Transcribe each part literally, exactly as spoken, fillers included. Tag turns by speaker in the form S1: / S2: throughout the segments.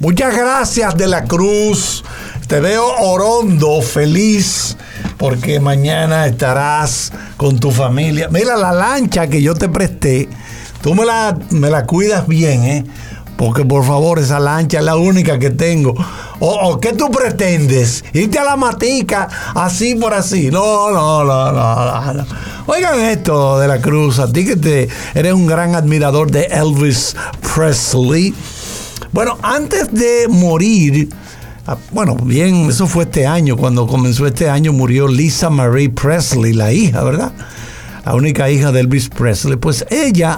S1: Muchas gracias, De la Cruz. Te veo orondo, feliz, porque mañana estarás con tu familia. Mira, la lancha que yo te presté, tú me la, me la cuidas bien, ¿eh? Porque, por favor, esa lancha es la única que tengo. ¿O, o qué tú pretendes? ¿Irte a la matica así por así? No, no, no, no, no. Oigan esto, De la Cruz, a ti que te, eres un gran admirador de Elvis Presley. Bueno, antes de morir, bueno, bien, eso fue este año, cuando comenzó este año murió Lisa Marie Presley, la hija, ¿verdad? La única hija de Elvis Presley. Pues ella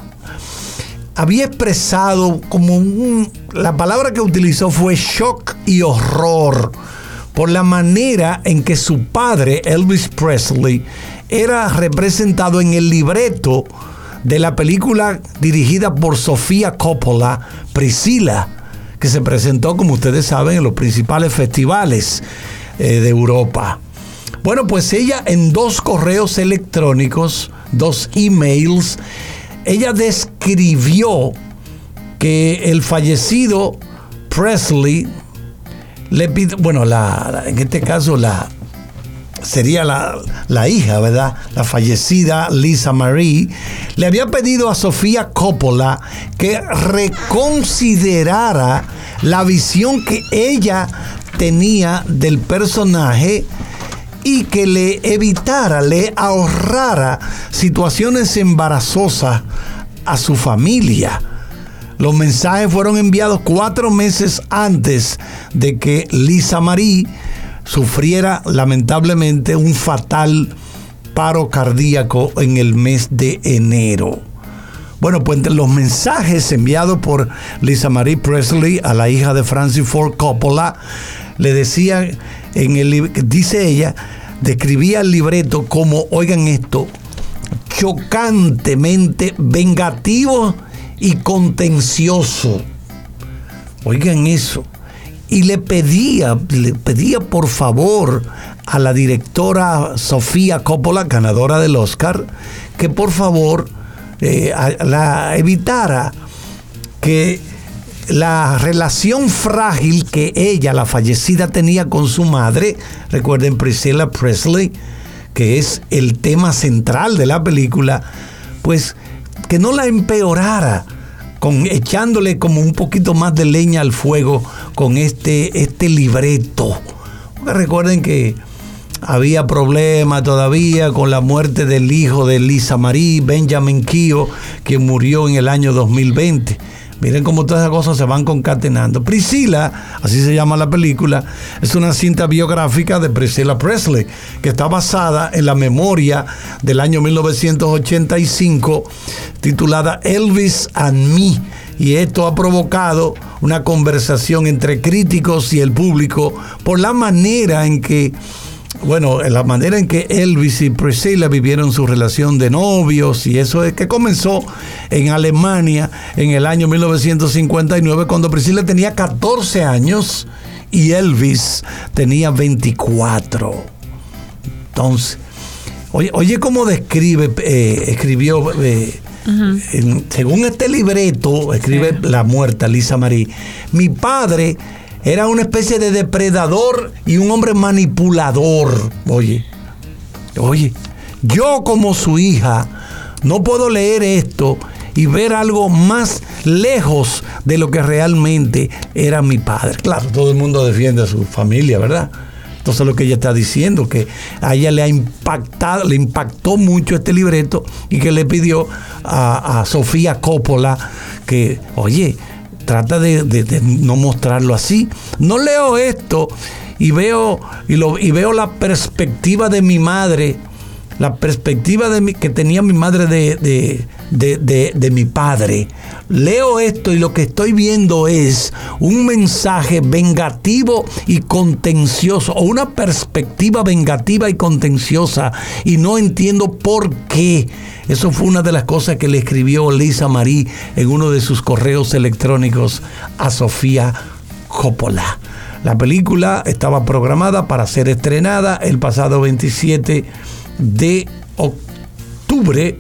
S1: había expresado como un, la palabra que utilizó fue shock y horror por la manera en que su padre, Elvis Presley, era representado en el libreto de la película dirigida por Sofía Coppola, Priscilla, que se presentó, como ustedes saben, en los principales festivales eh, de Europa. Bueno, pues ella en dos correos electrónicos, dos emails, ella describió que el fallecido Presley le pidió, bueno, la, la, en este caso la sería la, la hija, ¿verdad? La fallecida Lisa Marie, le había pedido a Sofía Coppola que reconsiderara la visión que ella tenía del personaje y que le evitara, le ahorrara situaciones embarazosas a su familia. Los mensajes fueron enviados cuatro meses antes de que Lisa Marie sufriera lamentablemente un fatal paro cardíaco en el mes de enero. Bueno, pues los mensajes enviados por Lisa Marie Presley a la hija de Francis Ford Coppola le decían, en el, dice ella, describía el libreto como, oigan esto, chocantemente vengativo y contencioso. Oigan eso. Y le pedía, le pedía por favor a la directora Sofía Coppola, ganadora del Oscar, que por favor eh, la evitara, que la relación frágil que ella, la fallecida, tenía con su madre, recuerden Priscilla Presley, que es el tema central de la película, pues que no la empeorara, con, echándole como un poquito más de leña al fuego con este, este libreto. Porque recuerden que había problemas todavía con la muerte del hijo de Lisa Marie, Benjamin Keough, que murió en el año dos mil veinte. Miren cómo todas esas cosas se van concatenando. Priscilla, así se llama la película, es una cinta biográfica de Priscilla Presley, que está basada en la memoria del año mil novecientos ochenta y cinco, titulada Elvis and Me. Y esto ha provocado una conversación entre críticos y el público por la manera en que, bueno, la manera en que Elvis y Priscilla vivieron su relación de novios, y eso es que comenzó en Alemania en el año mil novecientos cincuenta y nueve, cuando Priscilla tenía catorce años y Elvis tenía veinticuatro. Entonces, oye, oye cómo describe, eh, escribió, eh, uh-huh. en, según este libreto, escribe sí. la muerta Lisa Marie: mi padre era una especie de depredador y un hombre manipulador. Oye, oye, yo como su hija no puedo leer esto y ver algo más lejos de lo que realmente era mi padre. Claro, todo el mundo defiende a su familia, ¿verdad? Entonces lo que ella está diciendo, que a ella le ha impactado, le impactó mucho este libreto, y que le pidió a, a Sofía Coppola que, oye, trata de, de, de no mostrarlo así. No leo esto y veo y, lo, y veo la perspectiva de mi madre, la perspectiva de mi, que tenía mi madre de, de, de, de, de mi padre. Leo esto y lo que estoy viendo es un mensaje vengativo y contencioso, o una perspectiva vengativa y contenciosa, y no entiendo por qué. Eso fue una de las cosas que le escribió Lisa Marie en uno de sus correos electrónicos a Sofía Coppola. La película estaba programada para ser estrenada el pasado veintisiete de octubre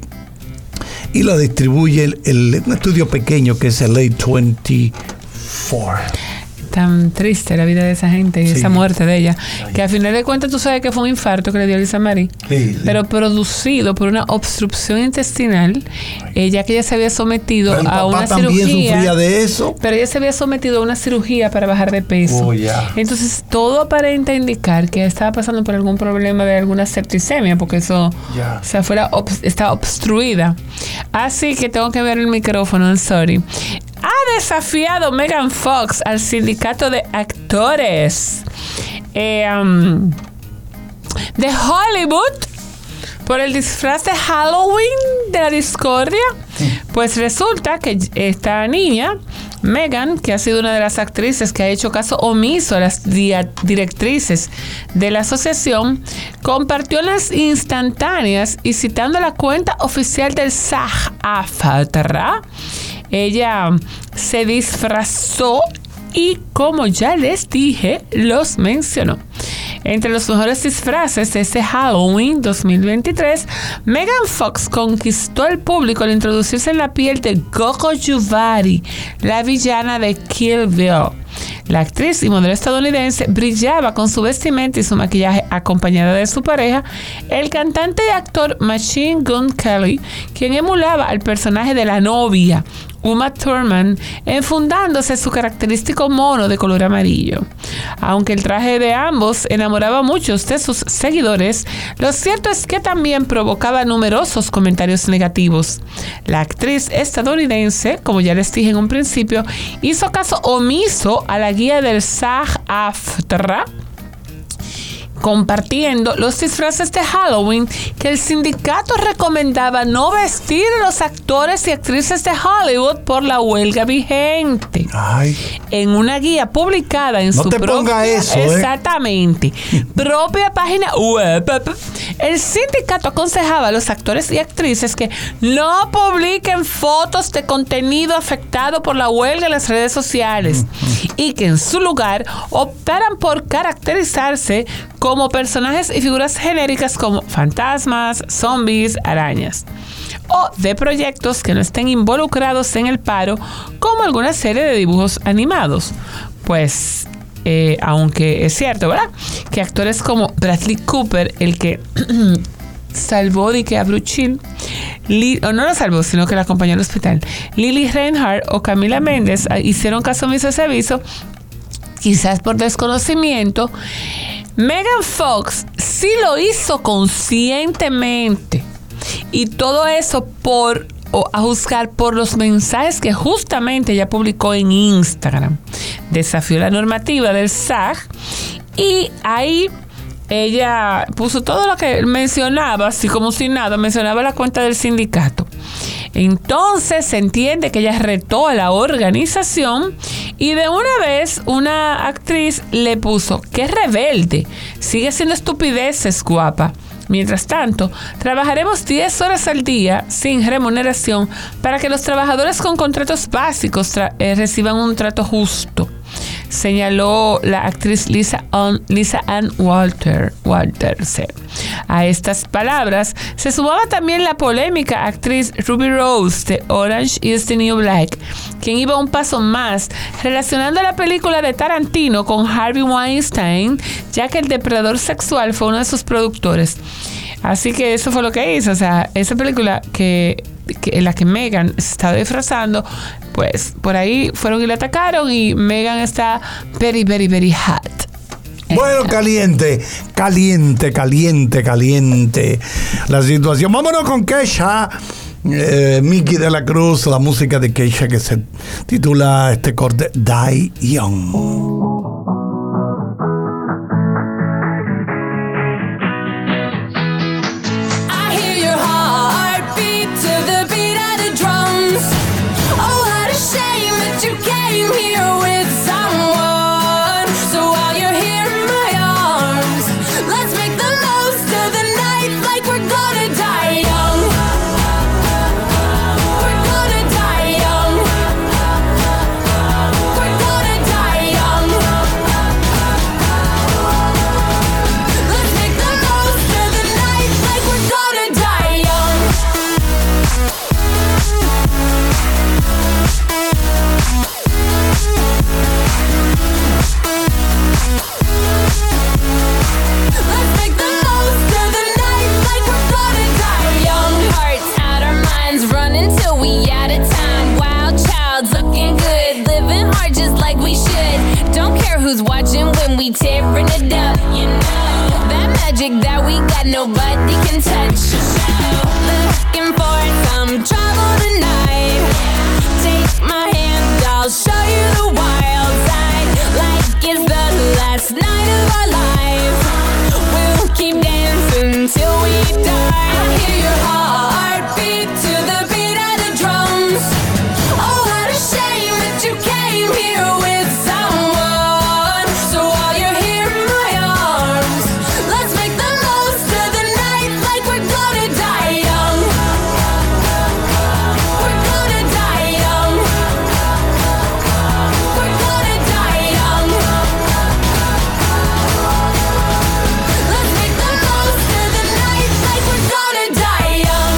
S1: y la distribuye el, el, un estudio pequeño que es el A veinticuatro.
S2: tan triste la vida de esa gente y sí. esa muerte de ella, Ay. que al final de cuentas tú sabes que fue un infarto que le dio a Lisa Marie, sí, sí. pero producido por una obstrucción intestinal, eh, ya que ella se había sometido pero a una
S1: también
S2: cirugía.
S1: Sufría de eso.
S2: Pero ella se había sometido a una cirugía para bajar de peso.
S1: Oh, yeah.
S2: Entonces todo aparenta indicar que estaba pasando por algún problema de alguna septicemia, porque eso yeah. o sea, fuera ob- está obstruida. Así que tengo que ver el micrófono, I'm sorry. Ha desafiado Megan Fox al sindicato de actores eh, um, de Hollywood por el disfraz de Halloween de la discordia. Pues resulta que esta niña, Megan, que ha sido una de las actrices que ha hecho caso omiso a las dia- directrices de la asociación, compartió las instantáneas y citando la cuenta oficial del SAG-AFTRA, ella se disfrazó y, como ya les dije, los mencionó. Entre los mejores disfraces de este Halloween dos mil veintitrés, Megan Fox conquistó al público al introducirse en la piel de Coco Juvari, la villana de Kill Bill. La actriz y modelo estadounidense brillaba con su vestimenta y su maquillaje acompañada de su pareja, el cantante y actor Machine Gun Kelly, quien emulaba al personaje de la novia, Uma Thurman, enfundándose su característico mono de color amarillo. Aunque el traje de ambos enamoraba a muchos de sus seguidores, lo cierto es que también provocaba numerosos comentarios negativos. La actriz estadounidense, como ya les dije en un principio, hizo caso omiso a la guía del SAG-AFTRA, compartiendo los disfraces de Halloween que el sindicato recomendaba no vestir a los actores y actrices de Hollywood por la huelga vigente.
S1: Ay.
S2: En una guía publicada en
S1: no
S2: su
S1: te
S2: propia
S1: ponga eso,
S2: exactamente
S1: ¿eh?
S2: propia página web, el sindicato aconsejaba a los actores y actrices que no publiquen fotos de contenido afectado por la huelga en las redes sociales uh-huh. y que en su lugar optaran por caracterizarse como personajes y figuras genéricas como fantasmas, zombies, arañas, o de proyectos que no estén involucrados en el paro, como alguna serie de dibujos animados. Pues, eh, aunque es cierto, ¿verdad?, que actores como Bradley Cooper, el que salvó de que a Bruce Hill, Li, o no lo salvó, sino que la acompañó al hospital, Lily Reinhardt o Camila Méndez hicieron caso omiso a ese aviso, quizás por desconocimiento. Megan Fox sí lo hizo conscientemente, y todo eso por o a juzgar por los mensajes que justamente ella publicó en Instagram. Desafió la normativa del SAG y ahí ella puso todo lo que mencionaba, así como si nada, mencionaba la cuenta del sindicato. Entonces se entiende que ella retó a la organización y de una vez una actriz le puso: ¡qué rebelde! Sigue haciendo estupideces, guapa. Mientras tanto, trabajaremos diez horas al día sin remuneración para que los trabajadores con contratos básicos tra- eh, reciban un trato justo, señaló la actriz Lisa, On, Lisa Ann Walter, Walters. A estas palabras se sumaba también la polémica actriz Ruby Rose de Orange is the New Black, quien iba un paso más relacionando la película de Tarantino con Harvey Weinstein, ya que el depredador sexual fue uno de sus productores. Así que eso fue lo que hizo. O sea, esa película que, que en la que Megan se estaba disfrazando, pues por ahí fueron y la atacaron, y Megan está very, very, very hot.
S1: Bueno, caliente, caliente, caliente, caliente la situación. Vámonos con Kesha, eh, Mickey de la Cruz, la música de Kesha que se titula este corte Die Young.
S3: Young. Don't care who's watching when we tearing it up. You know that magic that we got, nobody can touch. Looking for some trouble tonight. Take my hand, I'll show you the wild side. Like it's the last night of our lives. We'll keep dancing till we die. I hear your heartbeat to the beat of the drums. Oh, what a shame that you came here with someone. So while you're here in my arms, let's make the most of the night like we're gonna die young. We're gonna die young. We're gonna die young. Let's make the most of the night like we're gonna die young.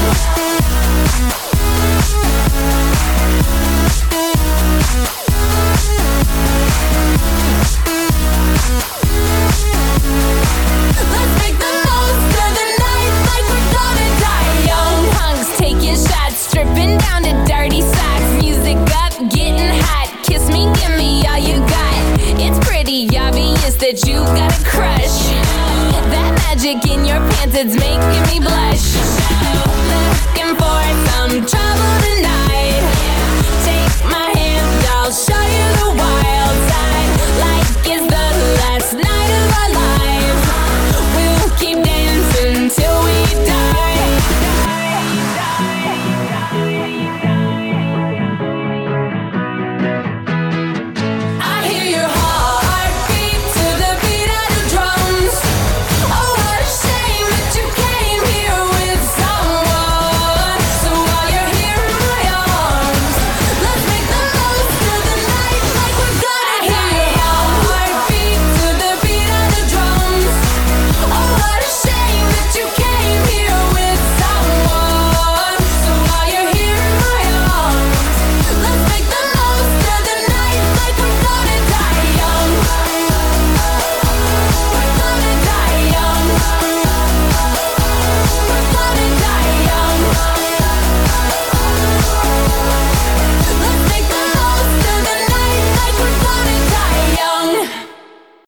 S3: Let's make the most of the night like we're gonna die young. Punks taking shots, stripping down to dirty socks. Music up, getting hot. Kiss me, give me all you got. It's pretty obvious that you got a crush. That magic in your pants, it's making me blush. Looking for some trouble tonight. Take my